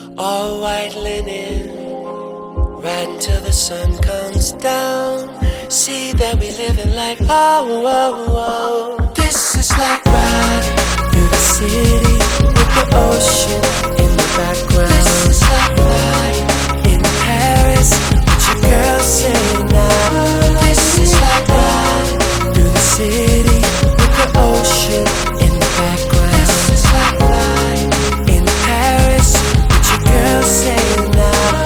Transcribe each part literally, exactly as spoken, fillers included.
all white linen, right until the sun comes down. See that we living like oh, oh, oh. This is like riding through the city with the ocean in the background. This is like flying in Paris with your girl saying now. This is like riding through the city with the ocean in the background. This is like flying in Paris with your girl saying now.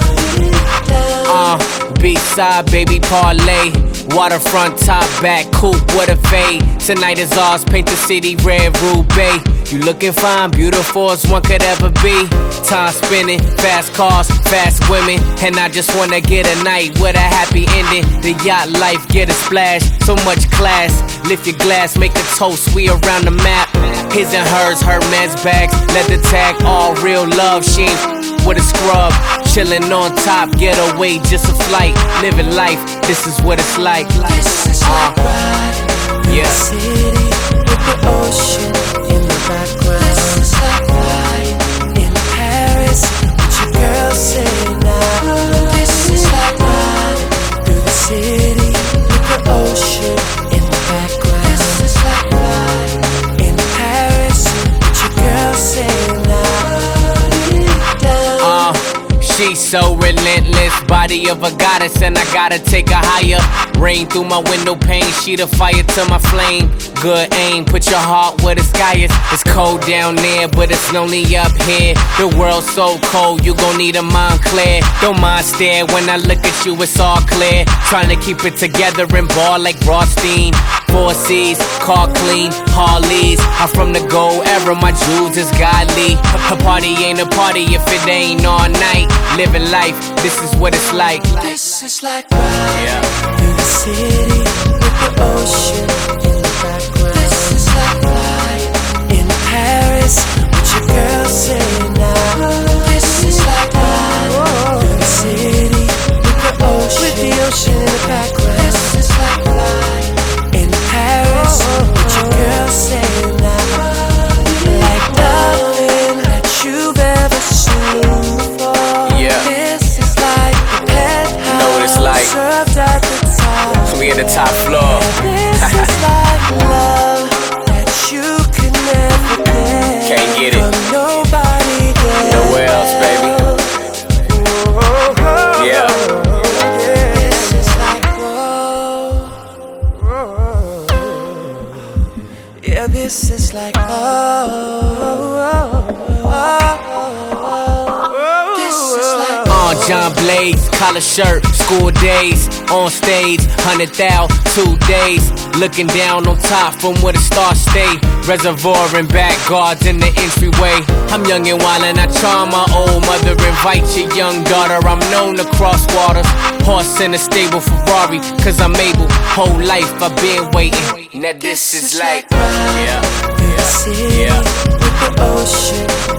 Uh, B-side, baby parlay. Waterfront, top, back, coupe, what a fade. Tonight is ours, paint the city red, Roubaix. You looking fine, beautiful as one could ever be. Time spinning, fast cars, fast women. And I just wanna get a night with a happy ending. The yacht life, get a splash, so much class. Lift your glass, make a toast, we around the map. His and hers, her man's bags, leather tag, all real love. She ain't with a scrub, chillin' on top, get away, just a flight. Living life, this is what it's like. This is like riding through yeah. the city with the ocean in the background. This is like flying in Paris with your girl saying now. This is like riding through the city with the ocean in the background. This is like flying in Paris with your girl saying now. Uh, she's so relentless, body of a goddess, and I gotta take her higher. Rain through my window pane, sheet of fire to my flame. Good aim, put your heart where the sky is. It's cold down there, but it's lonely up here. The world's so cold, you gon' need a mind clear. Don't mind stare, when I look at you it's all clear. Trying to keep it together and ball like Rothstein. Four C's, car clean, Harleys. I'm from the gold era, my jewels is godly. A party ain't a party if it ain't all night. Living life, this is what it's like. This is like riding yeah. through the city with the ocean in the background. This is like flying in Paris with your girl saying now. This is like riding through the city with the ocean with the ocean in the background. This is like flying in Paris with your girl saying now. Like nothing that you've ever seen before. Yeah. This is like the penthouse. You know what it's like. Served at the top. So we at the top floor. This is like love that you can never get. Can't get it. From nobody else. Nowhere else, baby. Yeah. This is like oh. Yeah, this is like oh. This is like On John Blaze, collar shirt, school days, on stage, hundred thou, two days. Looking down on top from where the stars stay. Reservoir and back guards in the entryway. I'm young and wild and I charm my old mother. Invite your young daughter, I'm known to cross waters. Horse in a stable Ferrari, cause I'm able. Whole life I've been waiting. Now this is like, yeah, the city yeah. with the ocean